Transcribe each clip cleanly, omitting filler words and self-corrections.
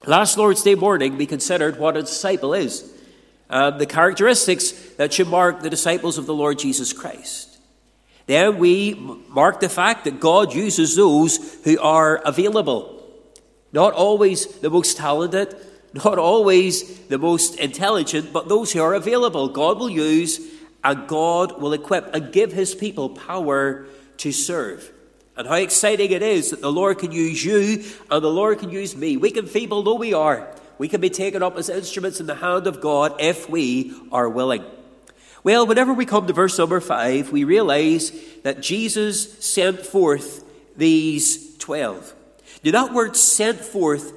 Last Lord's Day morning, we considered what a disciple is, the characteristics that should mark the disciples of the Lord Jesus Christ. Then we marked the fact that God uses those who are available. Not always the most talented, not always the most intelligent, but those who are available. God will use and God will equip and give his people power to serve. And how exciting it is that the Lord can use you and the Lord can use me. Weak and feeble though we are, we can be taken up as instruments in the hand of God if we are willing. Well, whenever we come to verse number 5, we realize that Jesus sent forth these 12. Now that word sent forth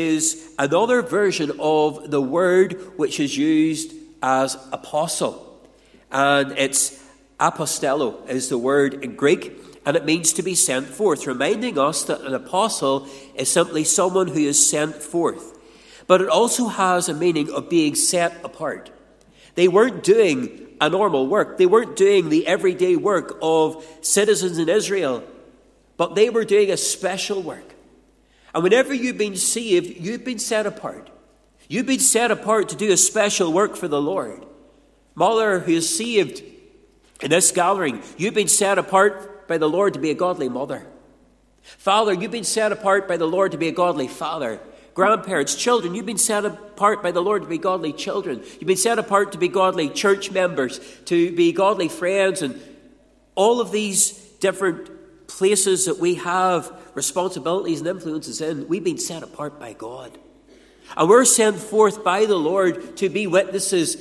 is another version of the word which is used as apostle. And it's apostello is the word in Greek. And it means to be sent forth, reminding us that an apostle is simply someone who is sent forth. But it also has a meaning of being set apart. They weren't doing a normal work. They weren't doing the everyday work of citizens in Israel. But they were doing a special work. And whenever you've been saved, you've been set apart. You've been set apart to do a special work for the Lord. Mother who is saved in this gathering, you've been set apart by the Lord to be a godly mother. Father, you've been set apart by the Lord to be a godly father. Grandparents, children, you've been set apart by the Lord to be godly children. You've been set apart to be godly church members, to be godly friends, and all of these different places that we have responsibilities and influences in, we've been set apart by God. And we're sent forth by the Lord to be witnesses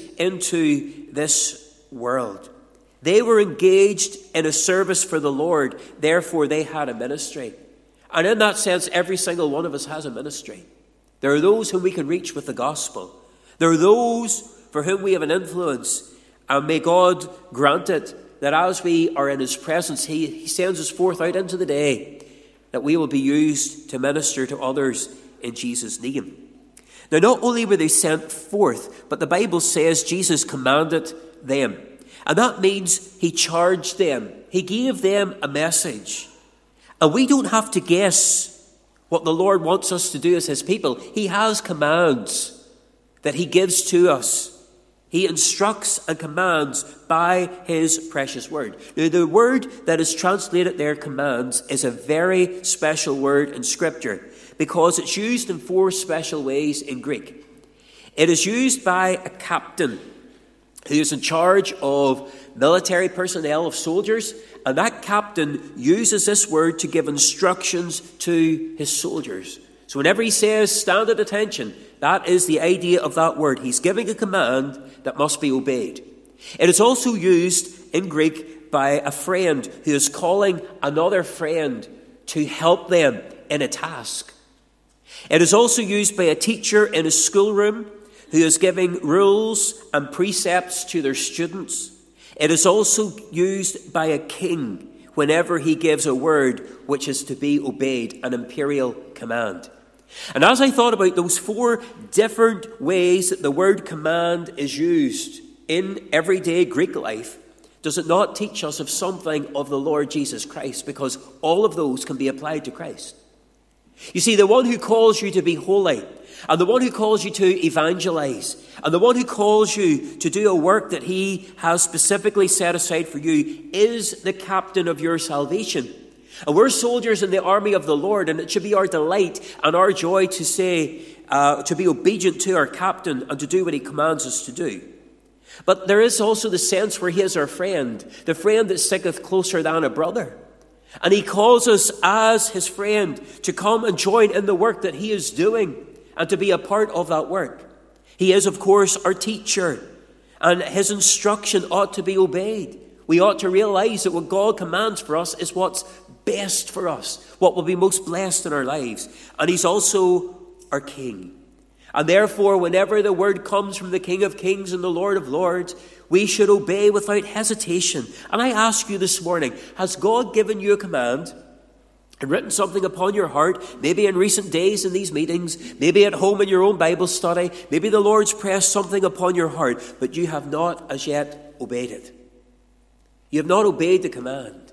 into this world. They were engaged in a service for the Lord, therefore they had a ministry. And in that sense, every single one of us has a ministry. There are those whom we can reach with the gospel. There are those for whom we have an influence. And may God grant it that as we are in his presence, he sends us forth out into the day, that we will be used to minister to others in Jesus' name. Now, not only were they sent forth, but the Bible says Jesus commanded them. And that means he charged them. He gave them a message. And we don't have to guess what the Lord wants us to do as his people. He has commands that he gives to us. He instructs and commands by his precious word. Now, the word that is translated there, commands, is a very special word in Scripture because it's used in 4 special ways in Greek. It is used by a captain who is in charge of military personnel, of soldiers, and that captain uses this word to give instructions to his soldiers. So whenever he says, stand at attention, that is the idea of that word. He's giving a command that must be obeyed. It is also used in Greek by a friend who is calling another friend to help them in a task. It is also used by a teacher in a schoolroom who is giving rules and precepts to their students. It is also used by a king whenever he gives a word which is to be obeyed, an imperial command. And as I thought about those 4 different ways that the word command is used in everyday Greek life, does it not teach us of something of the Lord Jesus Christ? Because all of those can be applied to Christ. You see, the one who calls you to be holy, and the one who calls you to evangelize, and the one who calls you to do a work that he has specifically set aside for you is the captain of your salvation. And we're soldiers in the army of the Lord, and it should be our delight and our joy to say, to be obedient to our captain and to do what he commands us to do. But there is also the sense where he is our friend, the friend that sticketh closer than a brother. And he calls us as his friend to come and join in the work that he is doing and to be a part of that work. He is, of course, our teacher, and his instruction ought to be obeyed. We ought to realize that what God commands for us is what's best for us, what will be most blessed in our lives. And he's also our king. And therefore, whenever the word comes from the King of Kings and the Lord of Lords, we should obey without hesitation. And I ask you this morning, has God given you a command and written something upon your heart, maybe in recent days in these meetings, maybe at home in your own Bible study, maybe the Lord's pressed something upon your heart, but you have not as yet obeyed it? You have not obeyed the command.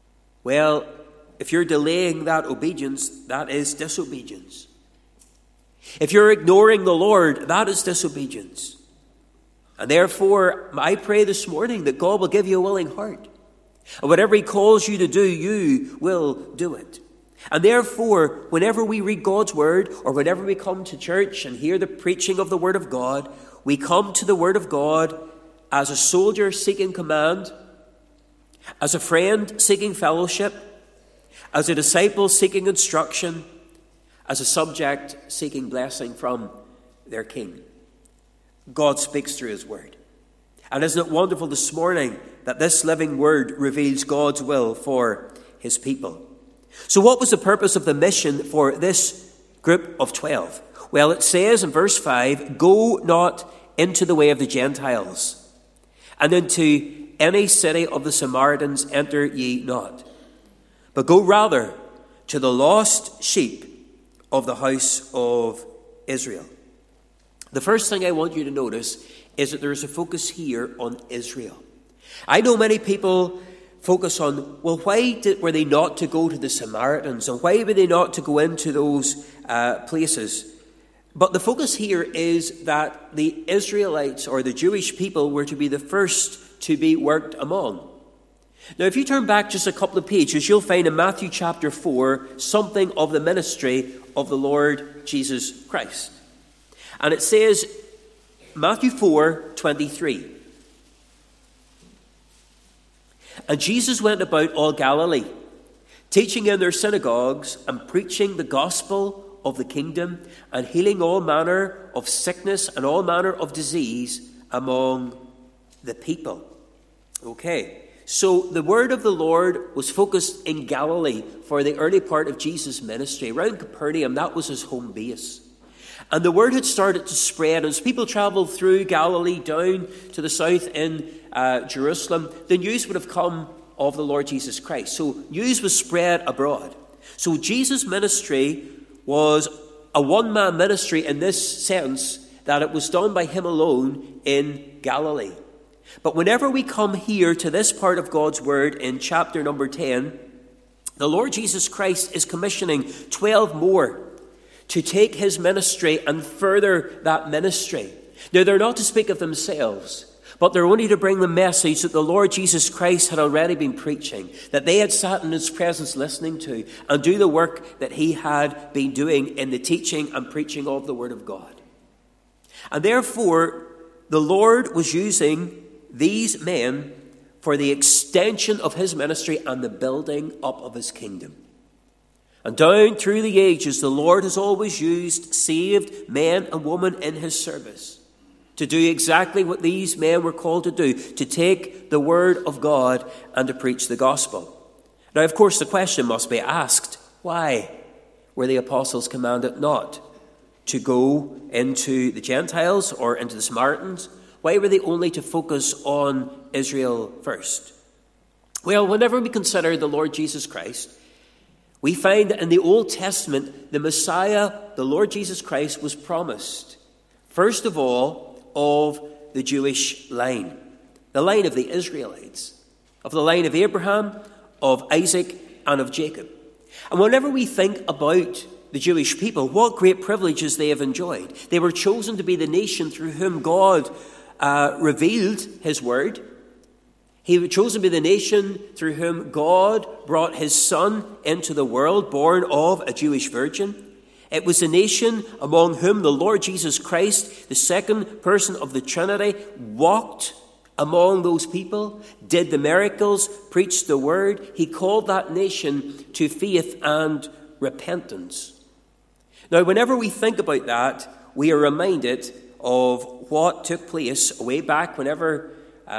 Well, if you're delaying that obedience, that is disobedience. If you're ignoring the Lord, that is disobedience. And therefore, I pray this morning that God will give you a willing heart. And whatever he calls you to do, you will do it. And therefore, whenever we read God's word, or whenever we come to church and hear the preaching of the word of God, we come to the word of God as a soldier seeking command, as a friend seeking fellowship, as a disciple seeking instruction, as a subject seeking blessing from their king. God speaks through his word. And isn't it wonderful this morning that this living word reveals God's will for his people? So what was the purpose of the mission for this group of 12? Well, it says in verse 5, "Go not into the way of the Gentiles, and into any city of the Samaritans enter ye not, but go rather to the lost sheep of the house of Israel." The first thing I want you to notice is that there is a focus here on Israel. I know many people focus on, well, why were they not to go to the Samaritans, and why were they not to go into those places? But the focus here is that the Israelites, or the Jewish people, were to be the first to be worked among. Now, if you turn back just a couple of pages, you'll find in Matthew chapter 4 something of the ministry of the Lord Jesus Christ. And it says, Matthew 4:23, "And Jesus went about all Galilee, teaching in their synagogues and preaching the gospel of the kingdom and healing all manner of sickness and all manner of disease among the people." Okay, so the word of the Lord was focused in Galilee for the early part of Jesus' ministry. Around Capernaum, that was his home base. And the word had started to spread. As people traveled through Galilee down to the south in Jerusalem, the news would have come of the Lord Jesus Christ. So news was spread abroad. So Jesus' ministry was a one-man ministry in this sense, that it was done by him alone in Galilee. But whenever we come here to this part of God's word in chapter number 10, the Lord Jesus Christ is commissioning 12 more to take his ministry and further that ministry. Now, they're not to speak of themselves, but they're only to bring the message that the Lord Jesus Christ had already been preaching, that they had sat in his presence listening to, and do the work that he had been doing in the teaching and preaching of the word of God. And therefore, the Lord was using these men for the extension of his ministry and the building up of his kingdom. And down through the ages, the Lord has always used saved men and women in his service to do exactly what these men were called to do, to take the word of God and to preach the gospel. Now, of course, the question must be asked, why were the apostles commanded not to go into the Gentiles or into the Samaritans? Why were they only to focus on Israel first? Well, whenever we consider the Lord Jesus Christ, we find that in the Old Testament, the Messiah, the Lord Jesus Christ, was promised, first of all, of the Jewish line, the line of the Israelites, of the line of Abraham, of Isaac, and of Jacob. And whenever we think about the Jewish people, what great privileges they have enjoyed. They were chosen to be the nation through whom God revealed his word. He was chosen to be the nation through whom God brought his Son into the world, born of a Jewish virgin. It was the nation among whom the Lord Jesus Christ, the second person of the Trinity, walked among those people, did the miracles, preached the word. He called that nation to faith and repentance. Now, whenever we think about that, we are reminded of what took place way back whenever...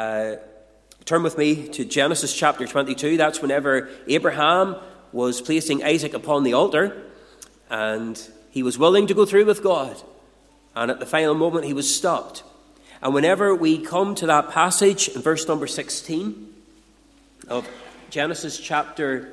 turn with me to Genesis chapter 22. That's whenever Abraham was placing Isaac upon the altar, and he was willing to go through with God. And at the final moment, he was stopped. And whenever we come to that passage in verse number 16 of Genesis chapter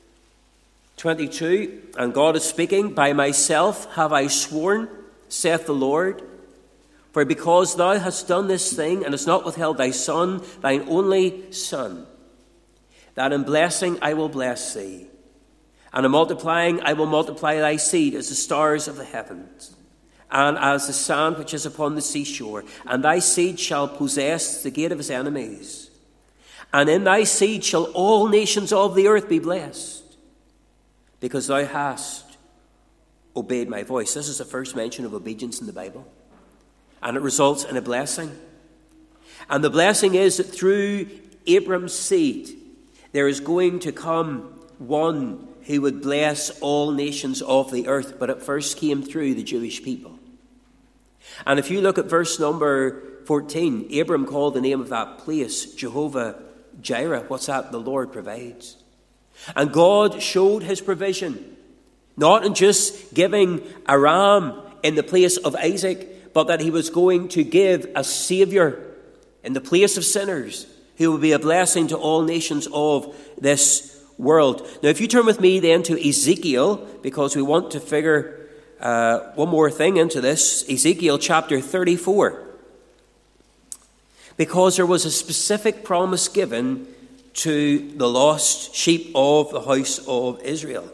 22, and God is speaking, "By myself have I sworn, saith the Lord, for because thou hast done this thing, and hast not withheld thy son, thine only son, that in blessing I will bless thee, and in multiplying I will multiply thy seed as the stars of the heavens, and as the sand which is upon the seashore. And thy seed shall possess the gate of his enemies. And in thy seed shall all nations of the earth be blessed, because thou hast obeyed my voice. This is the first mention of obedience in the Bible. And it results in a blessing. And the blessing is that through Abram's seed, there is going to come one who would bless all nations of the earth. But it first came through the Jewish people. And if you look at verse number 14, Abram called the name of that place Jehovah Jireh. What's that? The Lord provides. And God showed his provision, not in just giving a ram in the place of Isaac, but that he was going to give a Saviour in the place of sinners who will be a blessing to all nations of this world. Now, if you turn with me then to Ezekiel, because we want to figure one more thing into this, Ezekiel chapter 34. Because there was a specific promise given to the lost sheep of the house of Israel.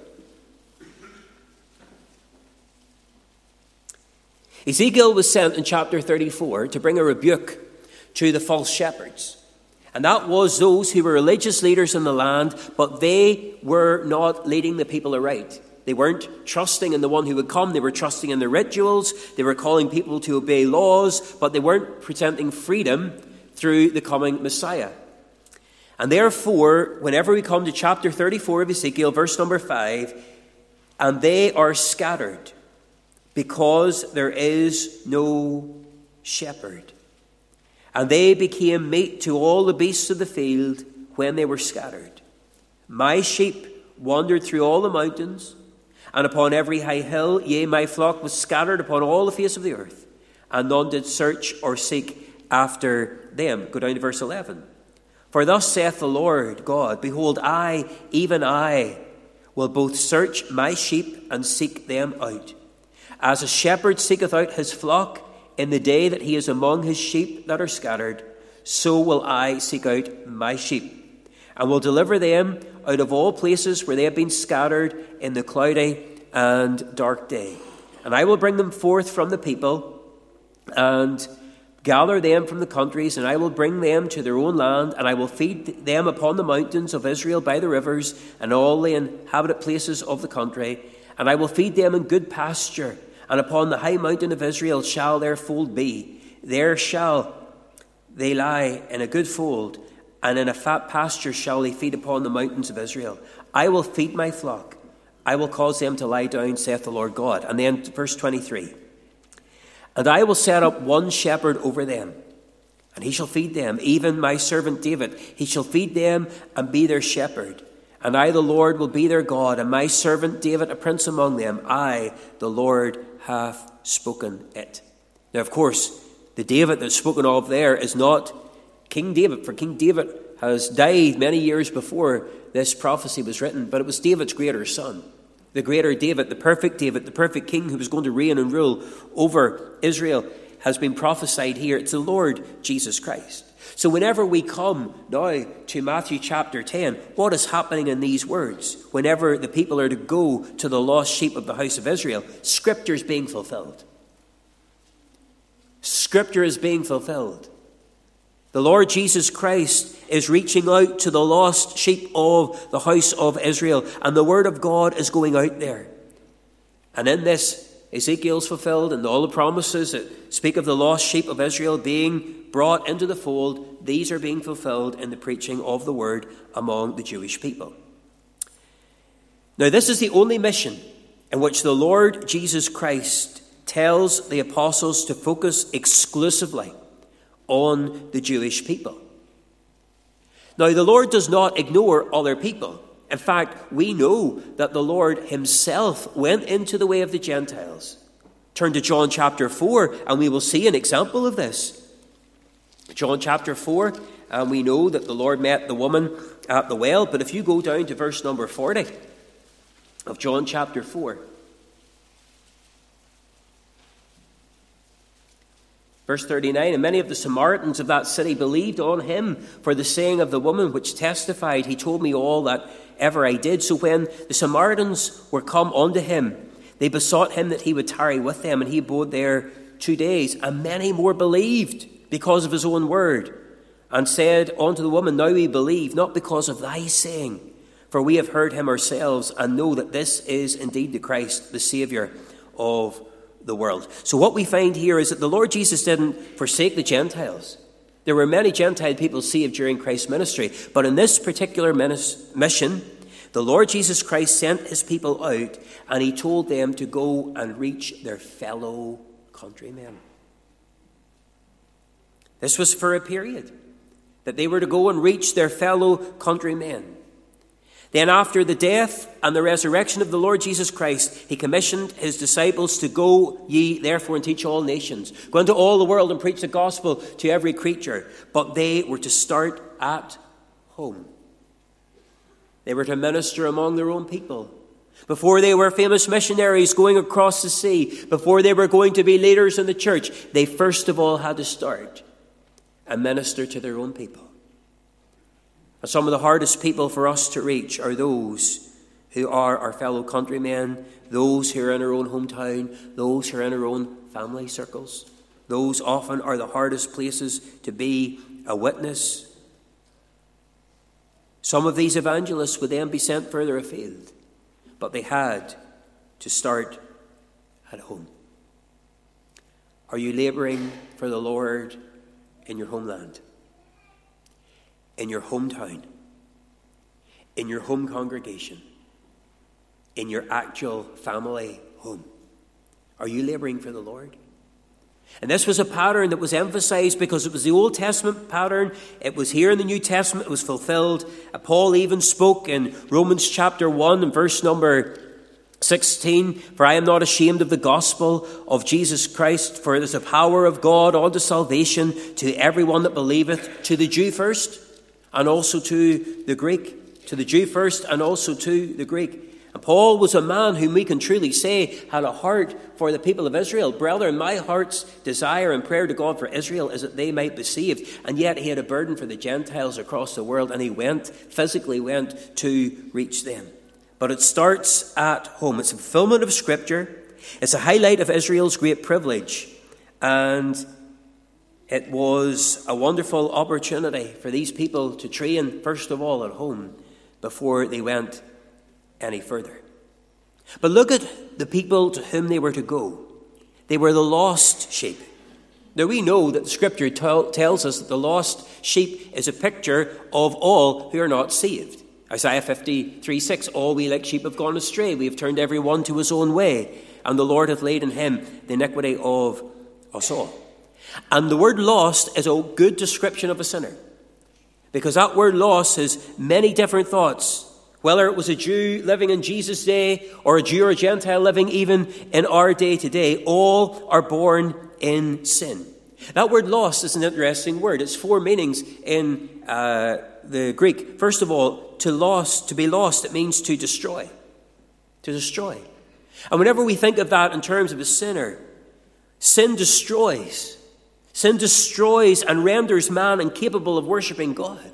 Ezekiel was sent in chapter 34 to bring a rebuke to the false shepherds. And that was those who were religious leaders in the land, but they were not leading the people aright. They weren't trusting in the one who would come. They were trusting in the rituals. They were calling people to obey laws, but they weren't presenting freedom through the coming Messiah. And therefore, whenever we come to chapter 34 of Ezekiel, verse number 5, and they are scattered because there is no shepherd. And they became meat to all the beasts of the field when they were scattered. My sheep wandered through all the mountains, and upon every high hill, yea, my flock was scattered upon all the face of the earth, and none did search or seek after them. Go down to verse 11. For thus saith the Lord God, behold, I, even I, will both search my sheep and seek them out. As a shepherd seeketh out his flock in the day that he is among his sheep that are scattered, so will I seek out my sheep, and will deliver them out of all places where they have been scattered in the cloudy and dark day. And I will bring them forth from the people, and gather them from the countries, and I will bring them to their own land, and I will feed them upon the mountains of Israel by the rivers, and all the inhabited places of the country. And I will feed them in good pasture, and upon the high mountain of Israel shall their fold be. There shall they lie in a good fold, and in a fat pasture shall they feed upon the mountains of Israel. I will feed my flock. I will cause them to lie down, saith the Lord God. And then verse 23. And I will set up one shepherd over them, and he shall feed them, even my servant David. He shall feed them and be their shepherd. And I, the Lord, will be their God, and my servant David a prince among them. I, the Lord, hath spoken it. Now, of course, the David that's spoken of there is not King David, for King David has died many years before this prophecy was written, but it was David's greater son. The greater David, the perfect king who was going to reign and rule over Israel, has been prophesied here. It's the Lord Jesus Christ. So whenever we come now to Matthew chapter 10, what is happening in these words? Whenever the people are to go to the lost sheep of the house of Israel, Scripture is being fulfilled. Scripture is being fulfilled. The Lord Jesus Christ is reaching out to the lost sheep of the house of Israel, and the word of God is going out there. And in this, Ezekiel's fulfilled, and all the promises that speak of the lost sheep of Israel being brought into the fold, these are being fulfilled in the preaching of the word among the Jewish people. Now, this is the only mission in which the Lord Jesus Christ tells the apostles to focus exclusively on the Jewish people. Now, the Lord does not ignore other people. In fact, we know that the Lord himself went into the way of the Gentiles. Turn to John chapter 4, and we will see an example of this. John chapter 4, and we know that the Lord met the woman at the well. But if you go down to verse number 40 of John chapter 4, verse 39, and many of the Samaritans of that city believed on him for the saying of the woman, which testified, he told me all that ever I did. So when the Samaritans were come unto him, They besought him that he would tarry with them, and he abode there 2 days. And many more believed because of his own word, and said unto the woman, Now we believe, not because of thy saying, for we have heard him ourselves, and know that this is indeed the Christ, the Saviour of the world. So what we find here is that the Lord Jesus didn't forsake the Gentiles. There were many Gentile people saved during Christ's ministry, but in this particular mission, the Lord Jesus Christ sent his people out, and he told them to go and reach their fellow countrymen. This was for a period, that they were to go and reach their fellow countrymen. Then after the death and the resurrection of the Lord Jesus Christ, he commissioned his disciples to go ye therefore and teach all nations. Go into all the world and preach the gospel to every creature. But they were to start at home. They were to minister among their own people. Before they were famous missionaries going across the sea, before they were going to be leaders in the church, they first of all had to start and minister to their own people. And some of the hardest people for us to reach are those who are our fellow countrymen, those who are in our own hometown, those who are in our own family circles. Those often are the hardest places to be a witness. Some of these evangelists would then be sent further afield, but they had to start at home. Are you labouring for the Lord in your homeland? In your hometown, in your home congregation, in your actual family home? Are you labouring for the Lord? And this was a pattern that was emphasized because it was the Old Testament pattern. It was here in the New Testament. It was fulfilled. Paul even spoke in Romans chapter 1 and verse number 16, For I am not ashamed of the gospel of Jesus Christ, for it is the power of God unto salvation to everyone that believeth, to the Jew first, and also to the Greek. To the Jew first, and also to the Greek. And Paul was a man whom we can truly say had a heart for the people of Israel. Brethren, my heart's desire and prayer to God for Israel is that they might be saved. And yet he had a burden for the Gentiles across the world, and he physically went to reach them. But it starts at home. It's a fulfillment of Scripture. It's a highlight of Israel's great privilege. And it was a wonderful opportunity for these people to train, first of all, at home before they went any further. But look at the people to whom they were to go. They were the lost sheep. Now we know that the Scripture tells us that the lost sheep is a picture of all who are not saved. Isaiah 53:6, All we like sheep have gone astray. We have turned every one to his own way. And the Lord hath laid in him the iniquity of us all. And the word lost is a good description of a sinner. Because that word lost has many different thoughts. Whether it was a Jew living in Jesus' day or a Jew or a Gentile living even in our day today, all are born in sin. That word lost is an interesting word. It's 4 meanings in the Greek. First of all, to be lost, it means to destroy. To destroy. And whenever we think of that in terms of a sinner, sin destroys. Sin destroys and renders man incapable of worshipping God.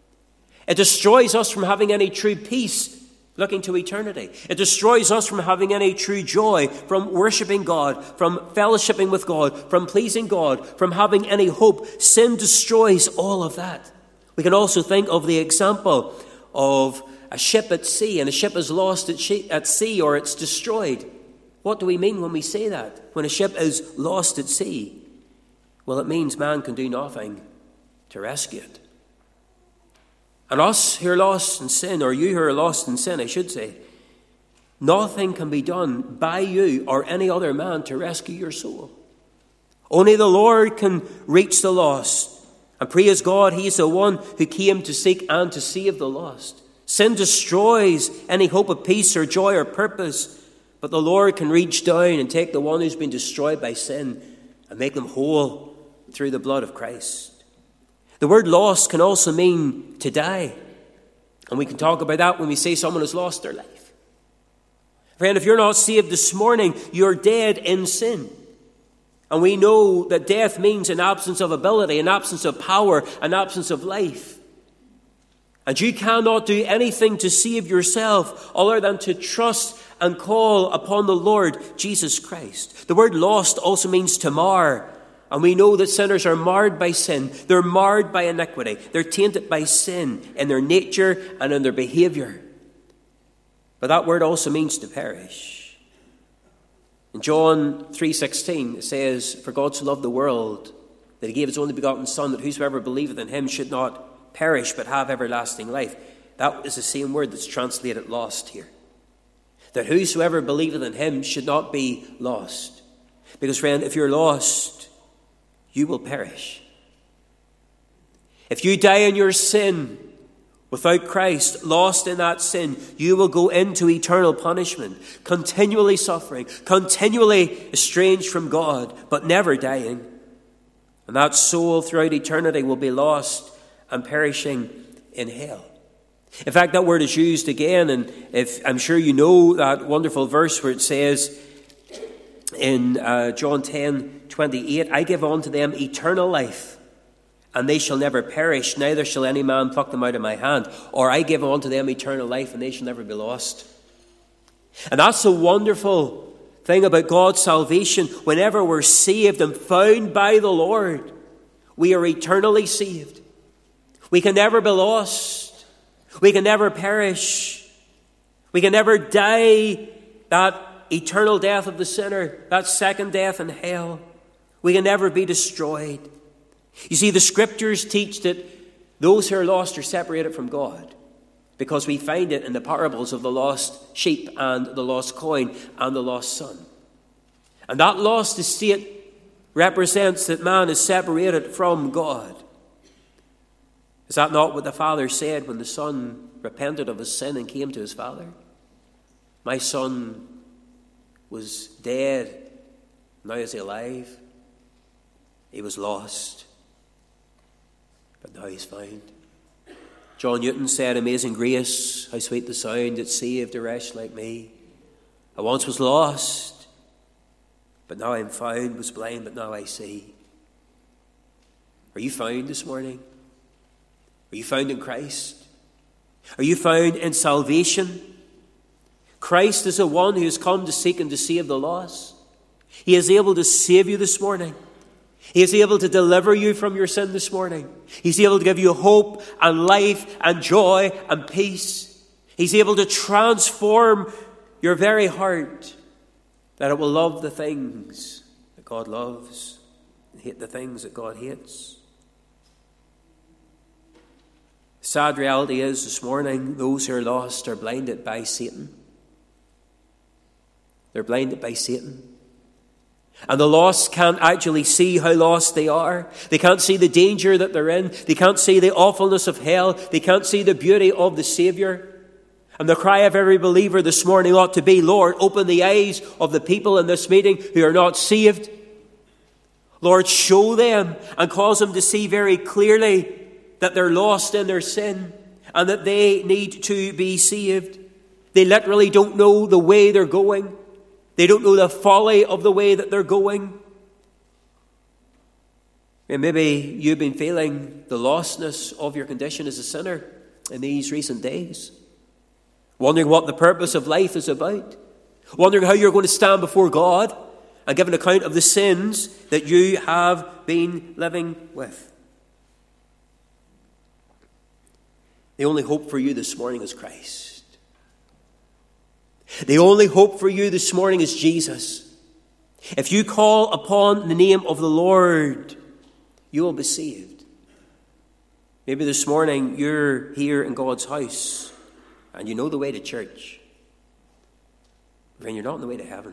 It destroys us from having any true peace looking to eternity. It destroys us from having any true joy, from worshipping God, from fellowshipping with God, from pleasing God, from having any hope. Sin destroys all of that. We can also think of the example of a ship at sea, and a ship is lost at sea or it's destroyed. What do we mean when we say that? When a ship is lost at sea? Well, it means man can do nothing to rescue it. And us who are lost in sin, or you who are lost in sin, I should say, nothing can be done by you or any other man to rescue your soul. Only the Lord can reach the lost. And praise God, he is the one who came to seek and to save the lost. Sin destroys any hope of peace or joy or purpose, but the Lord can reach down and take the one who's been destroyed by sin and make them whole through the blood of Christ. The word lost can also mean to die. And we can talk about that when we say someone has lost their life. Friend, if you're not saved this morning, you're dead in sin. And we know that death means an absence of ability, an absence of power, an absence of life. And you cannot do anything to save yourself other than to trust and call upon the Lord Jesus Christ. The word lost also means to mar. And we know that sinners are marred by sin. They're marred by iniquity. They're tainted by sin in their nature and in their behavior. But that word also means to perish. In John 3:16 it says, "For God so loved the world that he gave his only begotten Son, that whosoever believeth in him should not perish but have everlasting life." That is the same word that's translated lost here. That whosoever believeth in him should not be lost. Because, friend, if you're lost, you will perish. If you die in your sin without Christ, lost in that sin, you will go into eternal punishment, continually suffering, continually estranged from God, but never dying. And that soul throughout eternity will be lost and perishing in hell. In fact, that word is used again, and if I'm sure you know that wonderful verse where it says in John 10:28, "I give unto them eternal life, and they shall never perish, neither shall any man pluck them out of my hand." Or, "I give unto them eternal life, and they shall never be lost." And that's the wonderful thing about God's salvation. Whenever we're saved and found by the Lord, we are eternally saved. We can never be lost. We can never perish. We can never die that eternal death of the sinner, that second death in hell. We can never be destroyed. You see, the Scriptures teach that those who are lost are separated from God, because we find it in the parables of the lost sheep and the lost coin and the lost son. And that lost estate represents that man is separated from God. Is that not what the Father said when the Son repented of his sin and came to his Father? "My son was dead, now is he alive. He was lost, but now he's found." John Newton said, "Amazing grace, how sweet the sound that saved a wretch like me. I once was lost, but now I'm found, was blind, but now I see." Are you found this morning? Are you found in Christ? Are you found in salvation? Christ is the one who has come to seek and to save the lost. He is able to save you this morning. He is able to deliver you from your sin this morning. He's able to give you hope and life and joy and peace. He's able to transform your very heart, that it will love the things that God loves and hate the things that God hates. The sad reality is this morning, those who are lost are blinded by Satan. They're blinded by Satan. And the lost can't actually see how lost they are. They can't see the danger that they're in. They can't see the awfulness of hell. They can't see the beauty of the Savior. And the cry of every believer this morning ought to be, "Lord, open the eyes of the people in this meeting who are not saved. Lord, show them and cause them to see very clearly that they're lost in their sin and that they need to be saved. They literally don't know the way they're going. They don't know the folly of the way that they're going." And maybe you've been feeling the lostness of your condition as a sinner in these recent days, wondering what the purpose of life is about, wondering how you're going to stand before God and give an account of the sins that you have been living with. The only hope for you this morning is Christ. The only hope for you this morning is Jesus. If you call upon the name of the Lord, you will be saved. Maybe this morning you're here in God's house and you know the way to church, and you're not on the way to heaven.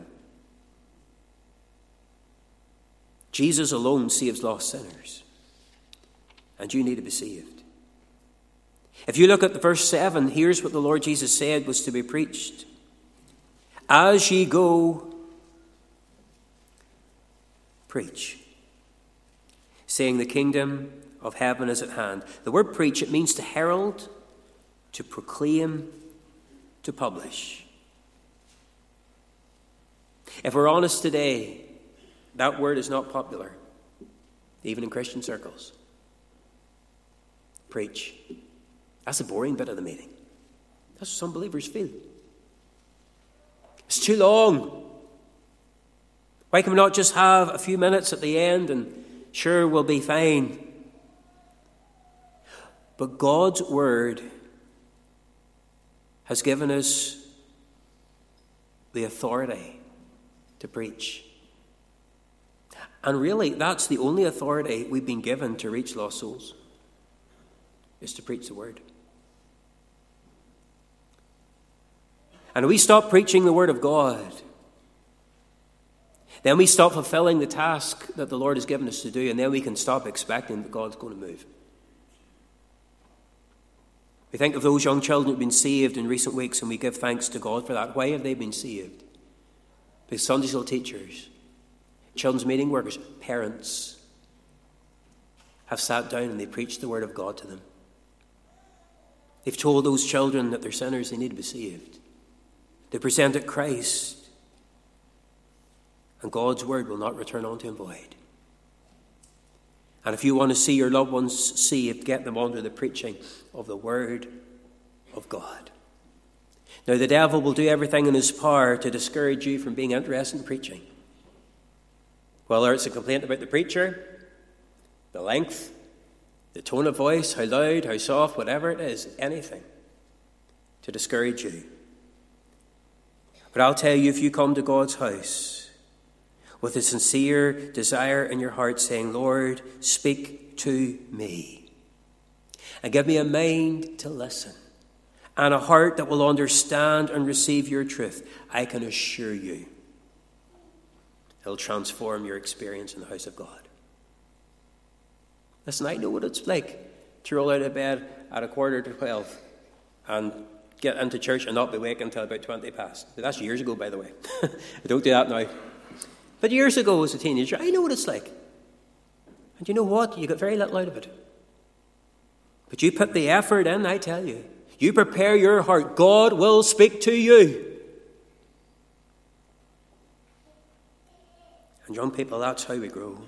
Jesus alone saves lost sinners, and you need to be saved. If you look at the verse 7, here's what the Lord Jesus said was to be preached. "As ye go, preach, saying the kingdom of heaven is at hand." The word preach, it means to herald, to proclaim, to publish. If we're honest today, that word is not popular, even in Christian circles. Preach. That's the boring bit of the meeting. That's what some believers feel. It's too long. Why can we not just have a few minutes at the end and sure we'll be fine? But God's word has given us the authority to preach. And really, that's the only authority we've been given to reach lost souls, is to preach the word. And we stop preaching the word of God, then we stop fulfilling the task that the Lord has given us to do, and then we can stop expecting that God's going to move. We think of those young children who've been saved in recent weeks, and we give thanks to God for that. Why have they been saved? Because Sunday school teachers, children's meeting workers, parents have sat down and they preached the word of God to them. They've told those children that they're sinners, they need to be saved. They presented Christ, and God's word will not return unto him void. And if you want to see your loved ones saved, get them under the preaching of the word of God. Now, the devil will do everything in his power to discourage you from being interested in preaching. Whether it's a complaint about the preacher, the length, the tone of voice, how loud, how soft, whatever it is, anything to discourage you. But I'll tell you, if you come to God's house with a sincere desire in your heart saying, Lord, speak to me, and give me a mind to listen, and a heart that will understand and receive your truth, I can assure you it'll transform your experience in the house of God. Listen, I know what it's like to roll out of bed at 11:45 and get into church and not be awake until about 20 past. That's years ago, by the way. I don't do that now. But years ago as a teenager, I know what it's like. And you know what? You got very little out of it. But you put the effort in, I tell you. You prepare your heart. God will speak to you. And young people, that's how we grow.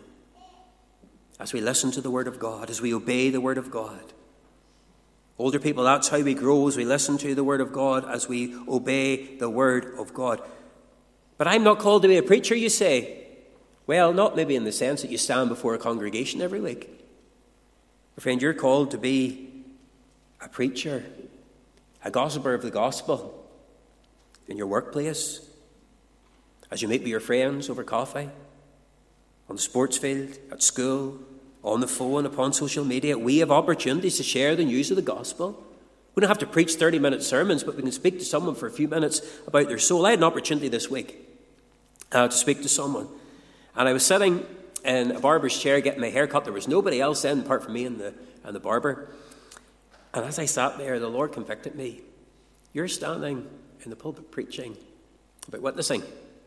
As we listen to the word of God, as we obey the word of God. Older people, that's how we grow, as we listen to the word of God, as we obey the word of God. But I'm not called to be a preacher, you say. Well, not maybe in the sense that you stand before a congregation every week. My friend, you're called to be a preacher, a gossiper of the gospel in your workplace, as you meet with your friends over coffee, on the sports field, at school, on the phone, upon social media. We have opportunities to share the news of the gospel. We don't have to preach 30-minute sermons, but we can speak to someone for a few minutes about their soul. I had an opportunity this week to speak to someone. And I was sitting in a barber's chair getting my hair cut. There was nobody else in apart from me and the barber. And as I sat there, the Lord convicted me. You're standing in the pulpit preaching about witnessing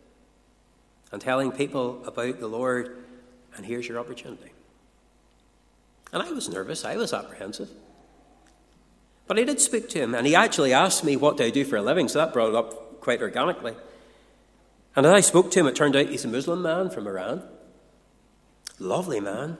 and telling people about the Lord, and here's your opportunity. And I was nervous. I was apprehensive. But I did speak to him, and he actually asked me, what do I do for a living? So that brought it up quite organically. And as I spoke to him, it turned out he's a Muslim man from Iran. Lovely man.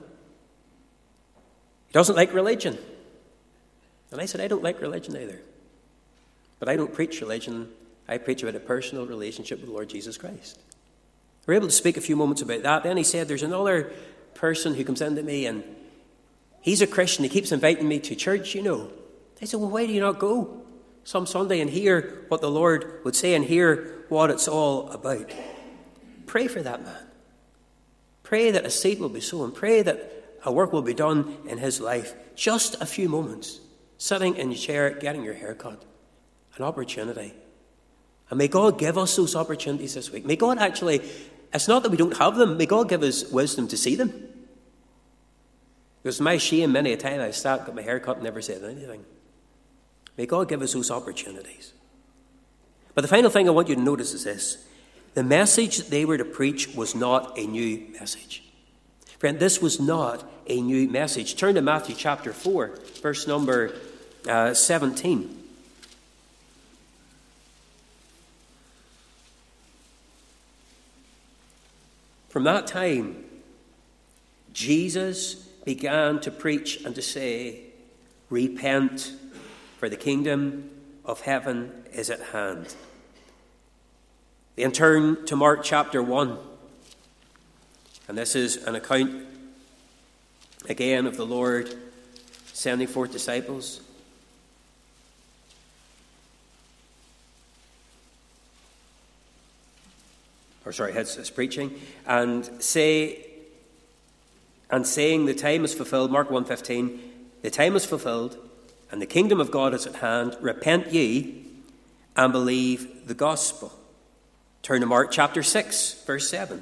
He doesn't like religion. And I said, I don't like religion either. But I don't preach religion. I preach about a personal relationship with the Lord Jesus Christ. We were able to speak a few moments about that. Then he said, there's another person who comes into me, and he's a Christian. He keeps inviting me to church, you know. I said, well, why do you not go some Sunday and hear what the Lord would say and hear what it's all about? Pray for that man. Pray that a seed will be sown. Pray that a work will be done in his life. Just a few moments, sitting in your chair, getting your hair cut. An opportunity. And may God give us those opportunities this week. May God actually, it's not that we don't have them, may God give us wisdom to see them. Because my shame, many a time I've sat, got my hair cut, and never said anything. May God give us those opportunities. But the final thing I want you to notice is this. The message that they were to preach was not a new message. Friend, this was not a new message. Turn to Matthew chapter 4, verse number 17. From that time, Jesus began to preach and to say, repent, for the kingdom of heaven is at hand. Then turn to Mark chapter 1. And this is an account again of the Lord sending forth disciples. His preaching. And saying the time is fulfilled, Mark 1:15, the time is fulfilled, and the kingdom of God is at hand. Repent ye and believe the gospel. Turn to Mark chapter 6, verse 7.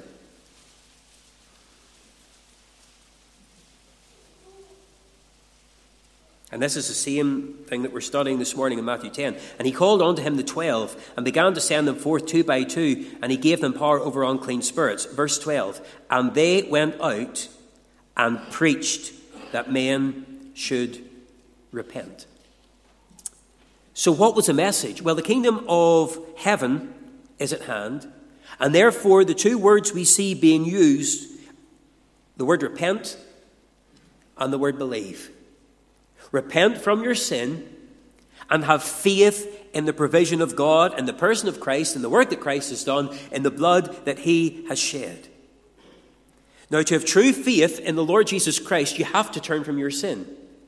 And this is the same thing that we're studying this morning in Matthew 10. And he called unto him the 12, and began to send them forth 2 by 2, and he gave them power over unclean spirits. Verse 12, and they went out and preached that men should repent. So what was the message? Well, the kingdom of heaven is at hand, and therefore the 2 words we see being used, the word repent and the word believe. Repent from your sin and have faith in the provision of God and the person of Christ and the work that Christ has done in the blood that he has shed. Now, to have true faith in the Lord Jesus Christ, you have to turn from your sin.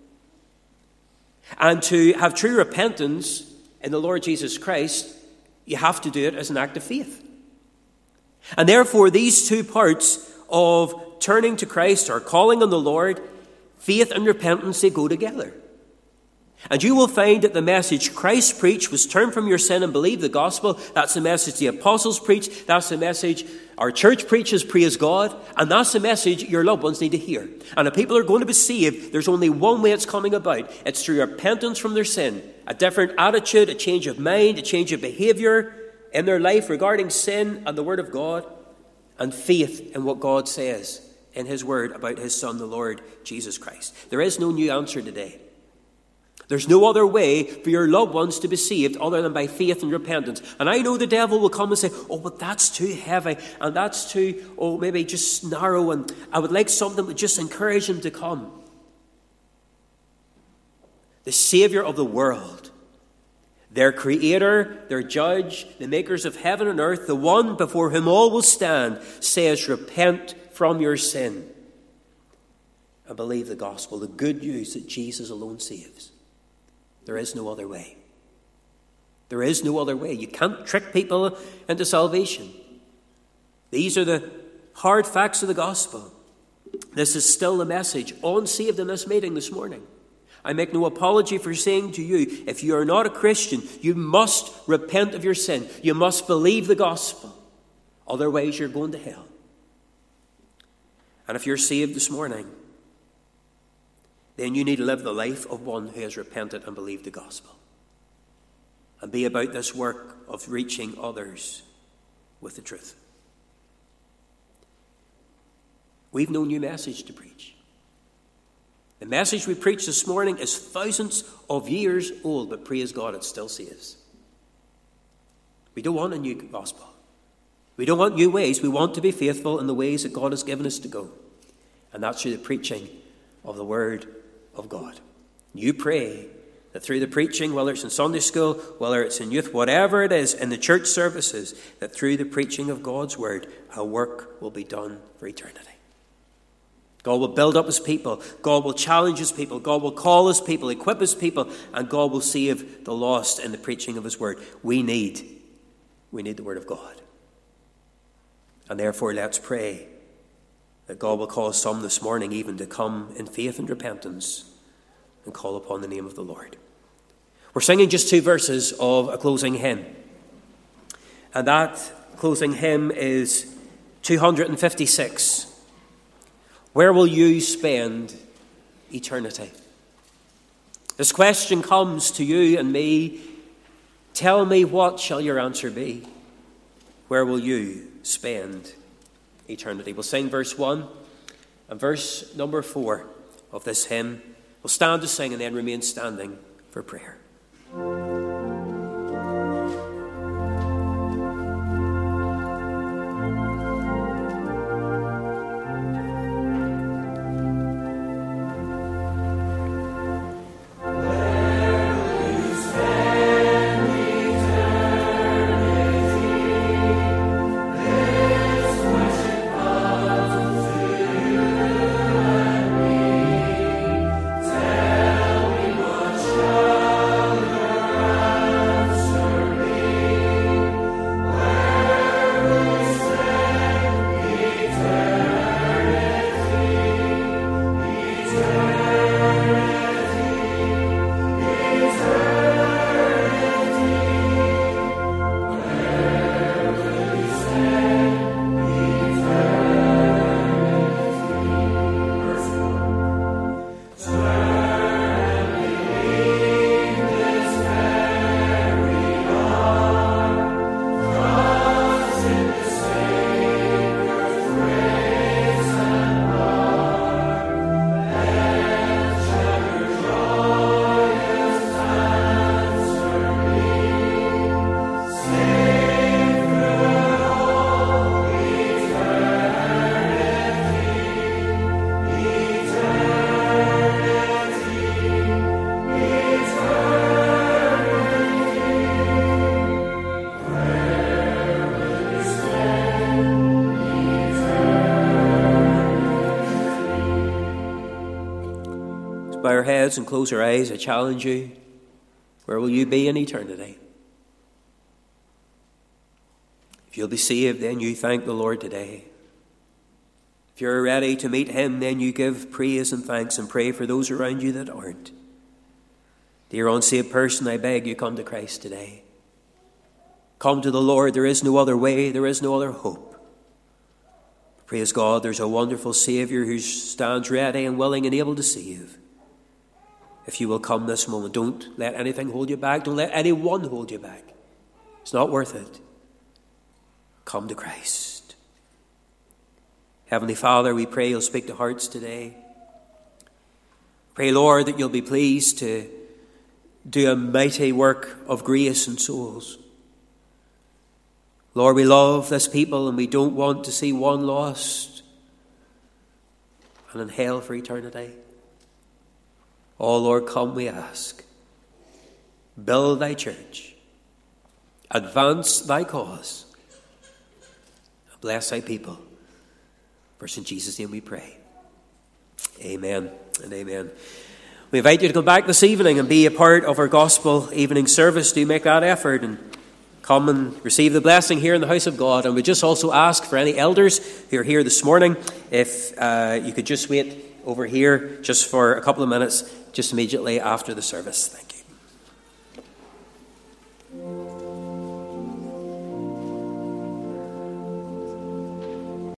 And to have true repentance in the Lord Jesus Christ, you have to do it as an act of faith. And therefore, these 2 parts of turning to Christ or calling on the Lord, faith and repentance, they go together. And you will find that the message Christ preached was turn from your sin and believe the gospel. That's the message the apostles preached. That's the message our church preaches, praise God. And that's the message your loved ones need to hear. And if people are going to be saved, there's only one way it's coming about. It's through repentance from their sin, a different attitude, a change of mind, a change of behavior in their life regarding sin and the word of God, and faith in what God says in his word about his Son, the Lord Jesus Christ. There is no new answer today. There's no other way for your loved ones to be saved other than by faith and repentance. And I know the devil will come and say, oh, but that's too heavy, and that's too, maybe just narrow, and I would like something that would just encourage him to come. The Savior of the world, their Creator, their Judge, the makers of heaven and earth, the one before whom all will stand, says, repent from your sin and believe the gospel, the good news that Jesus alone saves. There is no other way. There is no other way. You can't trick people into salvation. These are the hard facts of the gospel. This is still the message unsaved in this meeting this morning. I make no apology for saying to you, if you are not a Christian, you must repent of your sin. You must believe the gospel. Otherwise, you're going to hell. And if you're saved this morning, then you need to live the life of one who has repented and believed the gospel. And be about this work of reaching others with the truth. We've no new message to preach. The message we preach this morning is thousands of years old, but praise God, it still saves. We don't want a new gospel. We don't want new ways. We want to be faithful in the ways that God has given us to go. And that's through the preaching of the word of God. You pray that through the preaching, whether it's in Sunday school, whether it's in youth, whatever it is, in the church services, that through the preaching of God's word, a work will be done for eternity. God will build up his people. God will challenge his people. God will call his people, equip his people, and God will save the lost in the preaching of his word. We need the word of God. And therefore, let's pray that God will cause some this morning even to come in faith and repentance and call upon the name of the Lord. We're singing just 2 verses of a closing hymn. And that closing hymn is 256. Where will you spend eternity? This question comes to you and me. Tell me, what shall your answer be? Where will you spend eternity? We'll sing verse 1 and verse number 4 of this hymn. We'll stand to sing and then remain standing for prayer. Where will you bow our heads and close our eyes, I challenge you, where will you be in eternity? If you'll be saved, then you thank the Lord today. If you're ready to meet him, then you give praise and thanks and pray for those around you that aren't. Dear unsaved person, I beg you, come to Christ today. Come to the Lord. There is no other way. There is no other hope. Praise God, there's a wonderful Savior who stands ready and willing and able to save. If you will come this moment, don't let anything hold you back. Don't let anyone hold you back. It's not worth it. Come to Christ. Heavenly Father, we pray you'll speak to hearts today. Pray, Lord, that you'll be pleased to do a mighty work of grace in souls. Lord, we love this people and we don't want to see one lost and in hell for eternity. Oh, Lord, come, we ask. Build thy church. Advance thy cause. Bless thy people. For in Jesus' name we pray. Amen and amen. We invite you to come back this evening and be a part of our gospel evening service. Do make that effort and come and receive the blessing here in the house of God. And we just also ask for any elders who are here this morning, if you could just wait over here just for a couple of minutes, just immediately after the service. Thank you.